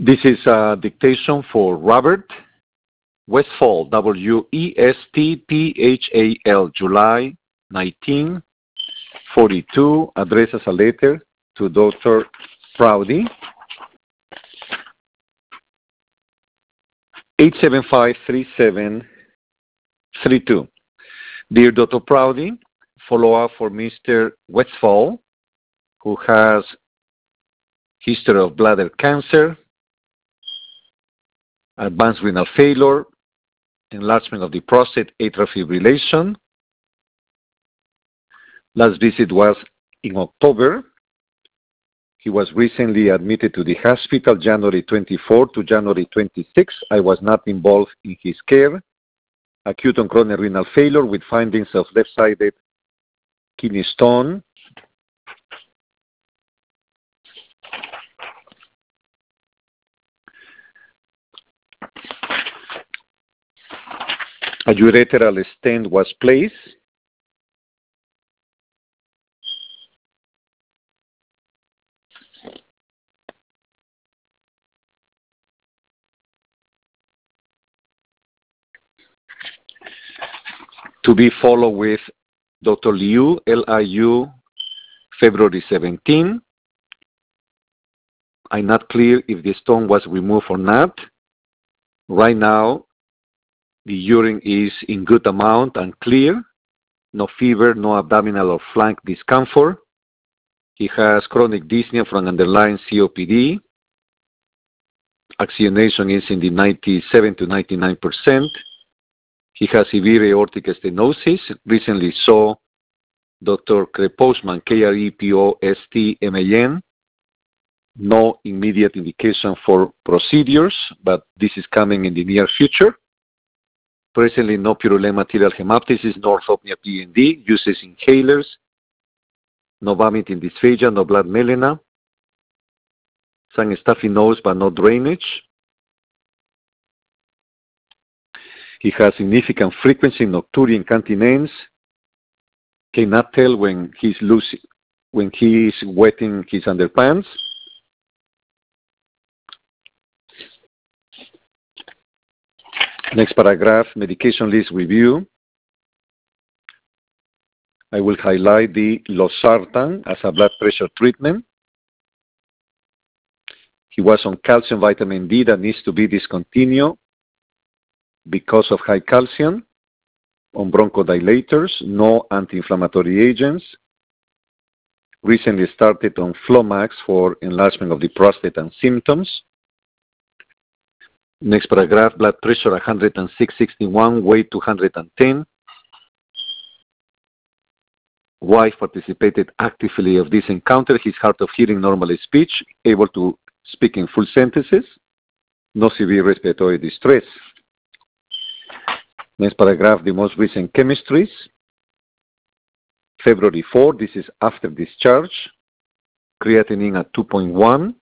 This is a dictation for Robert Westphal, Westphal, July 1942, addresses a letter to Dr. Prouty, 875-3732. Dear Dr. Prouty, follow-up for Mr. Westphal, who has history of bladder cancer, advanced renal failure, enlargement of the prostate, atrial fibrillation. Last visit was in October. He was recently admitted to the hospital January 24 to January 26. I was not involved in his care. Acute on chronic renal failure with findings of left-sided kidney stone. A ureteral stent was placed. To be followed with Dr. Liu, Liu, February 17. I'm not clear if the stone was removed or not. Right now, the urine is in good amount and clear. No fever, no abdominal or flank discomfort. He has chronic dyspnea from underlying COPD. Oxygenation is in the 97 to 99%. He has severe aortic stenosis. Recently saw Dr. Krepostman, Krepostman. No immediate indication for procedures, but this is coming in the near future. Presently, no purulent material hemoptysis, no orthopnea PND, uses inhalers, no vomiting dysphagia, no blood melena, some stuffy nose but no drainage. He has significant frequency nocturia incontinence. Cannot tell when he's wetting his underpants. Next paragraph, medication list review. I will highlight the losartan as a blood pressure treatment. He was on calcium vitamin D that needs to be discontinued because of high calcium, on bronchodilators, no anti-inflammatory agents. Recently started on Flomax for enlargement of the prostate and symptoms. Next paragraph, blood pressure 106/61, weight 210. Wife participated actively of this encounter. He's hard of hearing, normal speech, able to speak in full sentences, no severe respiratory distress. Next paragraph, the most recent chemistries. February 4, this is after discharge. Creatinine at 2.1,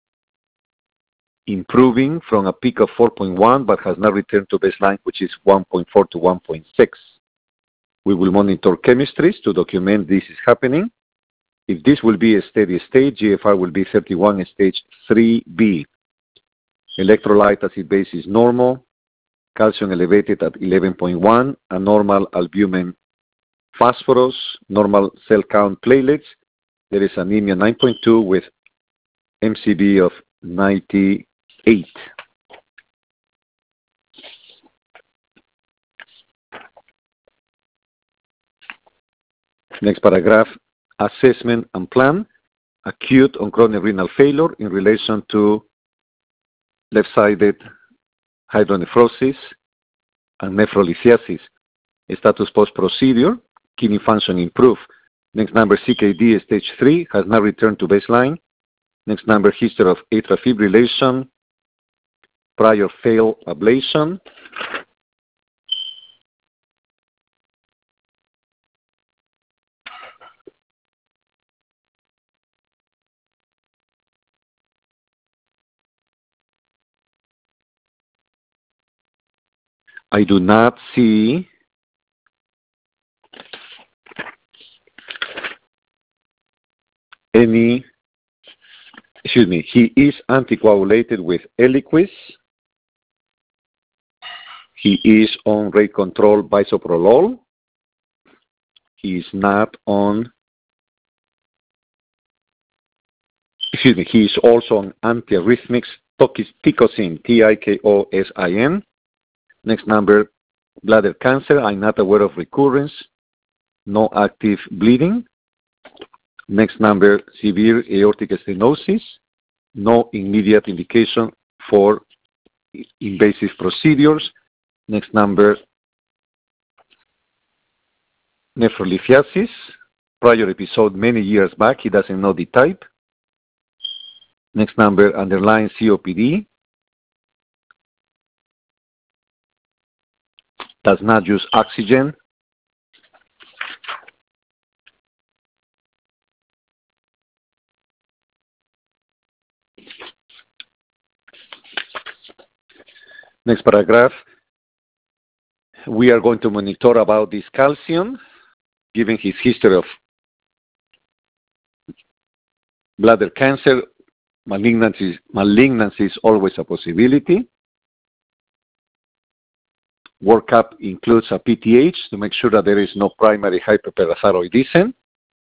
improving from a peak of 4.1, but has now returned to baseline, which is 1.4 to 1.6. We will monitor chemistries to document this is happening. If this will be a steady state, GFR will be 31 stage 3B. Electrolyte acid base is normal. Calcium elevated at 11.1, a normal albumin phosphorus, normal cell count platelets. There is anemia 9.2 with MCV of 98. Next paragraph, assessment and plan. Acute on chronic renal failure in relation to left-sided hydronephrosis and nephrolithiasis. Status post-procedure, kidney function improved. Next number, CKD stage 3, has now returned to baseline. Next number, history of atrial fibrillation, prior failed ablation. I do not see any He is anticoagulated with Eliquis. He is on rate control bisoprolol. He is not on, he is also on antiarrhythmics, Tikosin, Tikosin. Next number, bladder cancer. I'm not aware of recurrence. No active bleeding. Next number, severe aortic stenosis. No immediate indication for invasive procedures. Next number, nephrolithiasis. Prior episode many years back. He doesn't know the type. Next number, underlying COPD. Does not use oxygen. Next paragraph. We are going to monitor about this calcium, given his history of bladder cancer. Malignancy is always a possibility. Workup includes a PTH to make sure that there is no primary hyperparathyroidism.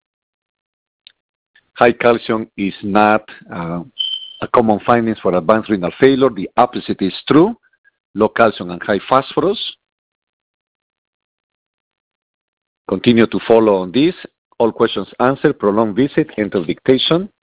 High calcium is not a common finding for advanced renal failure. The opposite is true. Low calcium and high phosphorus. Continue to follow on this. All questions answered. Prolonged visit. Enter dictation.